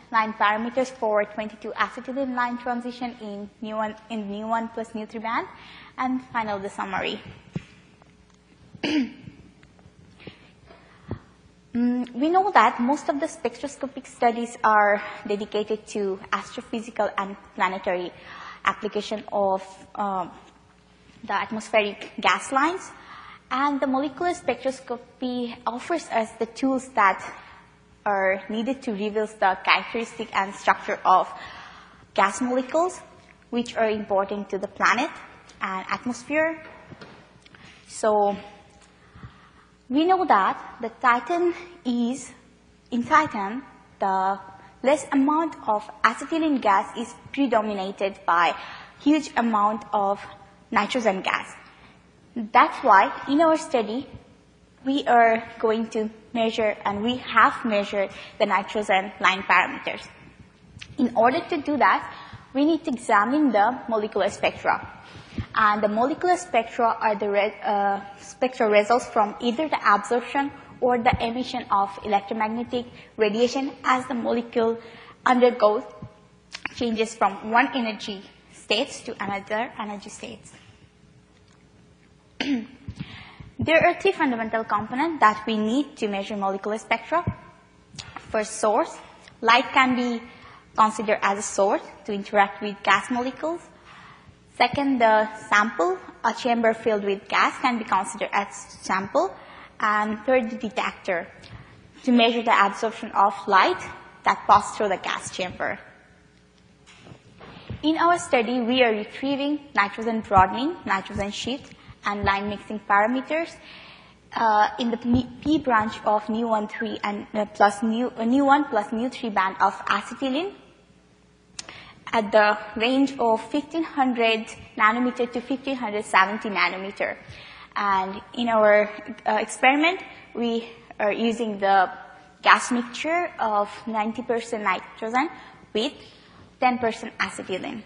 line parameters for 22-acetylene line transition in nu1 plus nu3 band, and finally the summary. We know that most of the spectroscopic studies are dedicated to astrophysical and planetary application of the atmospheric gas lines, and the molecular spectroscopy offers us the tools that are needed to reveal the characteristic and structure of gas molecules, which are important to the planet and atmosphere. So we know that the in Titan, the less amount of acetylene gas is predominated by huge amount of nitrogen gas. That's why in our study, we are going to measure, and we have measured the nitrogen line parameters. In order to do that, we need to examine the molecular spectra. And the molecular spectra are the spectral results from either the absorption or the emission of electromagnetic radiation as the molecule undergoes changes from one energy states to another energy states. There are three fundamental components that we need to measure molecular spectra. First, source. Light can be considered as a source to interact with gas molecules. Second, the sample. A chamber filled with gas can be considered as sample. And third, the detector, to measure the absorption of light that passes through the gas chamber. In our study, we are retrieving nitrogen broadening, nitrogen shift, and line mixing parameters in the P branch of nu1 and nu1 plus nu3 band of acetylene at the range of 1500 nanometer to 1570 nanometer. And in our experiment, we are using the gas mixture of 90% nitrogen with 10% acetylene.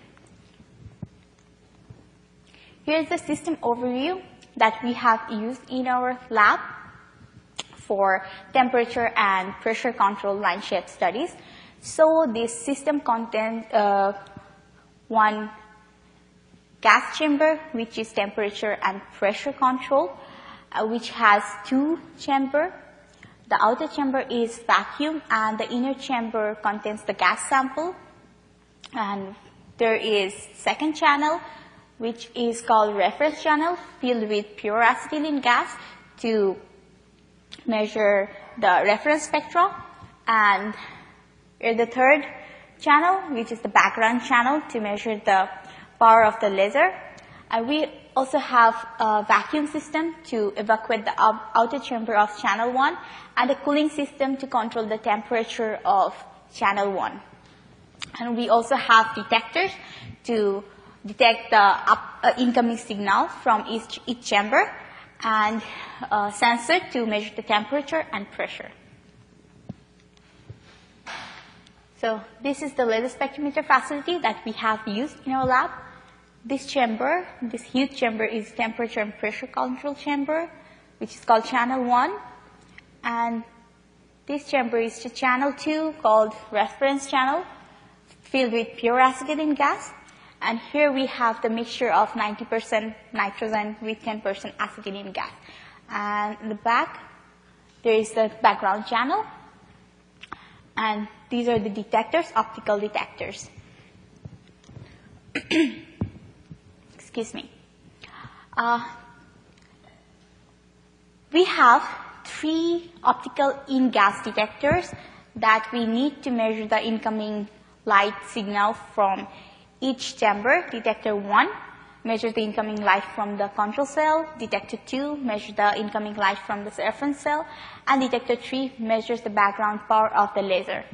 Here's the system overview that we have used in our lab for temperature and pressure control line shape studies. So this system contains one gas chamber, which is temperature and pressure control, which has two chambers. The outer chamber is vacuum, and the inner chamber contains the gas sample. And there is second channel, which is called reference channel, filled with pure acetylene gas to measure the reference spectra. And the third channel, which is the background channel, to measure the power of the laser. And we also have a vacuum system to evacuate the outer chamber of channel 1, and a cooling system to control the temperature of channel 1. And we also have detectors to detect the incoming signal from each chamber, and a sensor to measure the temperature and pressure. So this is the laser spectrometer facility that we have used in our lab. This chamber, this huge chamber, is temperature and pressure control chamber, which is called channel 1. And this chamber is the channel 2, called reference channel, filled with pure acetylene gas. And here we have the mixture of 90% nitrogen with 10% acetylene gas. And in the back, there is the background channel. And these are the detectors, optical detectors. Excuse me. We have 3 optical in-gas detectors that we need to measure the incoming light signal from each chamber. Detector 1 measures the incoming light from the control cell. Detector 2 measures the incoming light from the reference cell. And detector 3 measures the background power of the laser.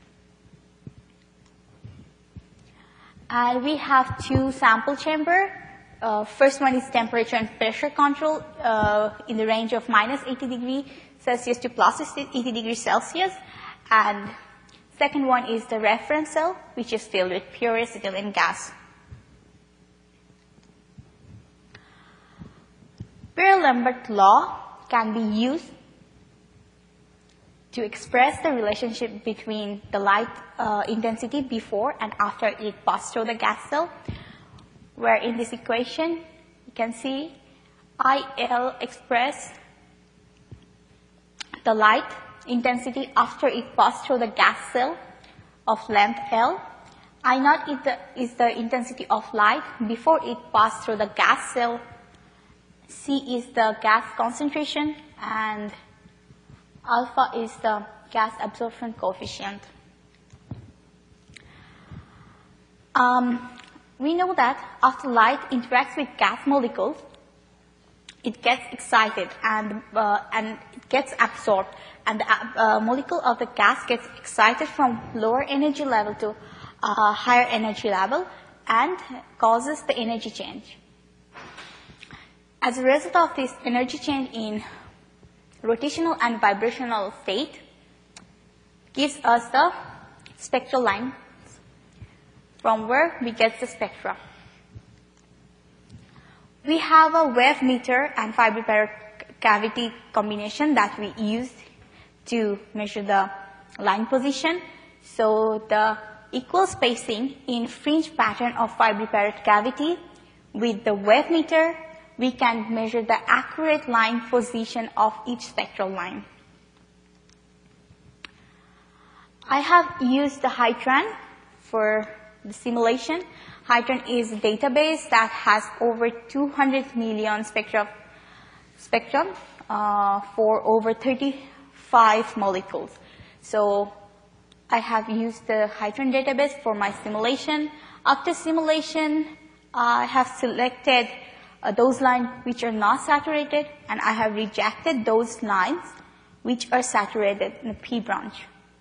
And we have 2 sample chambers. First one is temperature and pressure control in the range of minus 80 degrees Celsius to plus 80 degrees Celsius. And second one is the reference cell, which is filled with pure acetylene gas. Beer-Lambert law can be used to express the relationship between the light intensity before and after it passed through the gas cell, where in this equation you can see IL express the light intensity after it passed through the gas cell of length L. I naught is the intensity of light before it passed through the gas cell. C is the gas concentration, and alpha is the gas absorption coefficient. We know that after light interacts with gas molecules, it gets excited and it gets absorbed, and the molecule of the gas gets excited from lower energy level to higher energy level and causes the energy change. As a result of this energy change in rotational and vibrational state gives us the spectral lines from where we get the spectra. We have a wave meter and Fibry parrot cavity combination that we use to measure the line position. So the equal spacing in fringe pattern of Fibry parrot cavity with the wave meter, we can measure the accurate line position of each spectral line. I have used the Hytran for the simulation. Hytran is a database that has over 200 million spectrum for over 35 molecules. So I have used the Hytran database for my simulation. After simulation, I have selected those lines which are not saturated, and I have rejected those lines which are saturated in the P branch.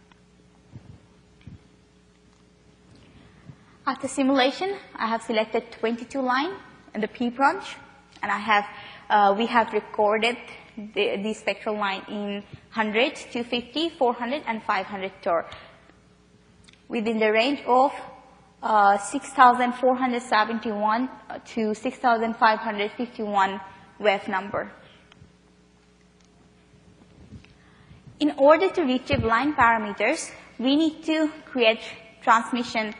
After simulation, I have selected 22 lines in the P branch, and we have recorded the spectral line in 100, 250, 400, and 500 torr within the range of 6,471 to 6,551 wave number. In order to retrieve line parameters, we need to create transmission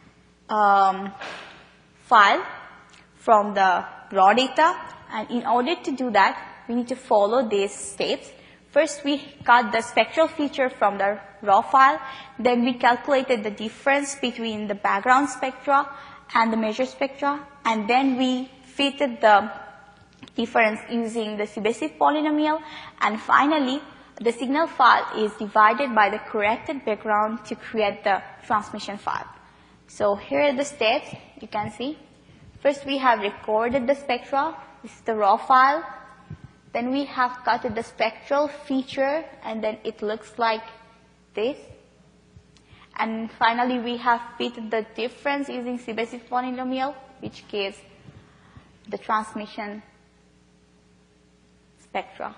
file from the raw data, and in order to do that, we need to follow these steps. First, we cut the spectral feature from the raw file. Then we calculated the difference between the background spectra and the measured spectra. And then we fitted the difference using the Sebeziv polynomial. And finally, the signal file is divided by the corrected background to create the transmission file. So here are the steps you can see. First, we have recorded the spectra. This is the raw file. Then we have cut the spectral feature, and then it looks like this. And finally, we have fitted the difference using Sebeziv polynomial, which gives the transmission spectra.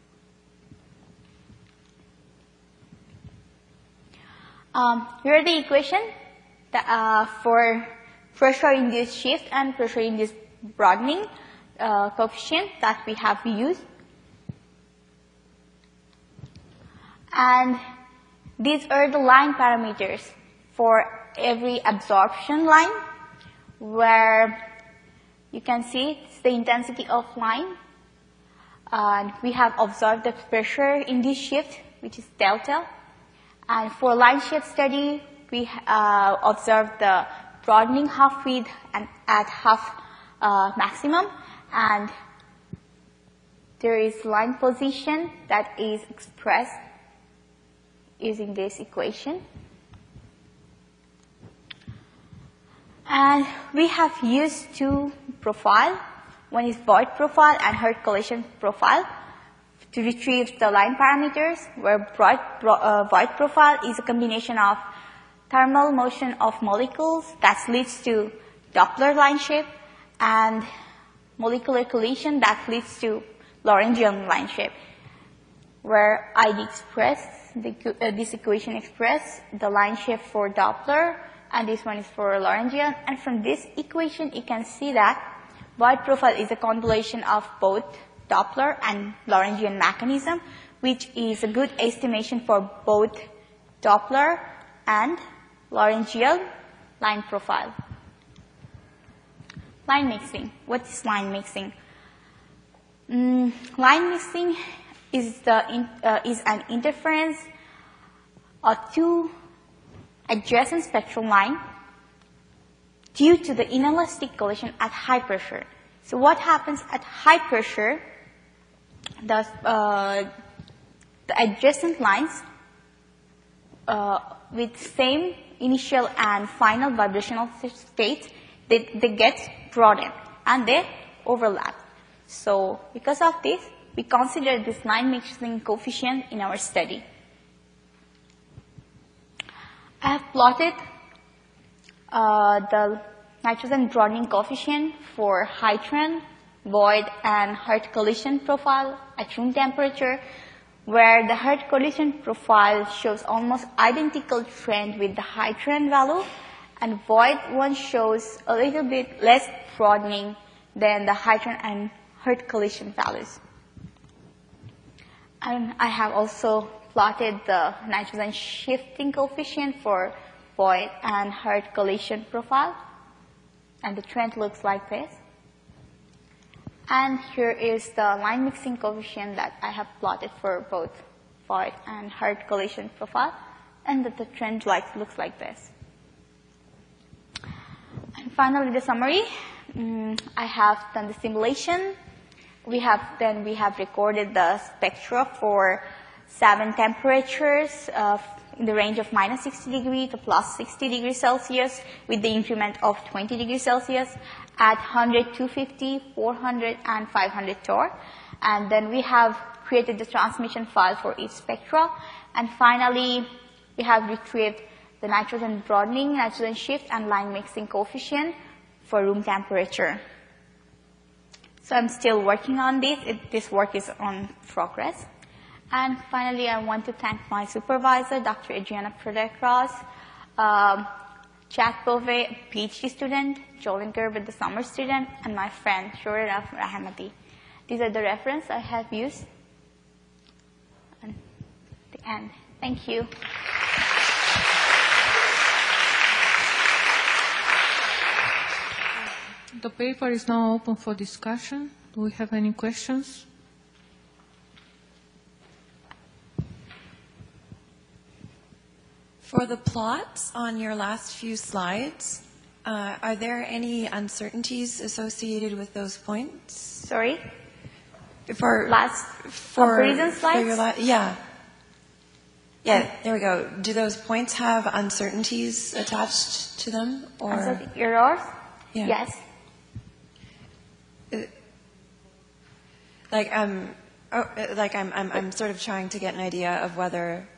Here are the equation for pressure-induced shift and pressure-induced broadening coefficient that we have used. And these are the line parameters for every absorption line, where you can see it's the intensity of line. And we have observed the pressure-induced shift, which is delta. And for line shape study, we observed the broadening half width and at half maximum. And there is line position that is expressed using this equation. And we have used two profiles. One is void profile and Hertz collision profile to retrieve the line parameters, where void profile is a combination of thermal motion of molecules that leads to Doppler line shape, and molecular collision that leads to Lorentzian line shape, where ID express, this equation express the line shape for Doppler, and this one is for Lorentzian. And from this equation, you can see that void profile is a convolution of both Doppler and Lorentzian mechanism, which is a good estimation for both Doppler and laryngeal line profile. Line mixing. What is line mixing? Line mixing is an interference of two adjacent spectral lines due to the inelastic collision at high pressure. So what happens at high pressure? The adjacent lines with same initial and final vibrational state, they get broadened and they overlap. So because of this, we consider this line mixing coefficient in our study. I have plotted the nitrogen broadening coefficient for high trend, void, and Hertz collision profile at room temperature, where the Hertz collision profile shows almost identical trend with the high trend value, and void one shows a little bit less broadening than the high trend and Hertz collision values. And I have also plotted the nitrogen shifting coefficient for void and Hertz collision profile, and the trend looks like this. And here is the line mixing coefficient that I have plotted for both void and Hertz collision profile, and that the trend looks like this. And finally, the summary. I have done the simulation. We have recorded the spectra for 7 temperatures in the range of minus 60 degrees to plus 60 degrees Celsius with the increment of 20 degrees Celsius at 100, 250, 400, and 500 torr. And then we have created the transmission file for each spectra. And finally, we have retrieved the nitrogen broadening, nitrogen shift, and line mixing coefficient for room temperature. So I'm still working on this. This work is on progress. And finally, I want to thank my supervisor, Dr. Adriana Prodekros, Chad Bove, PhD student, Jolin Gerber, the summer student, and my friend, Shuraraf Rahmati. These are the references I have used. And the end. Thank you. The paper is now open for discussion. Do we have any questions? For the plots on your last few slides, are there any uncertainties associated with those points? Sorry? For recent slides? Yeah, there we go. Do those points have uncertainties attached to them? Or Errors? Yeah. Yes. I'm sort of trying to get an idea of whether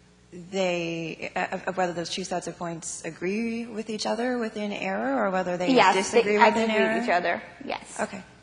those two sets of points agree with each other within error, or whether they disagree within error. Yes, they agree with each other. Yes. Okay.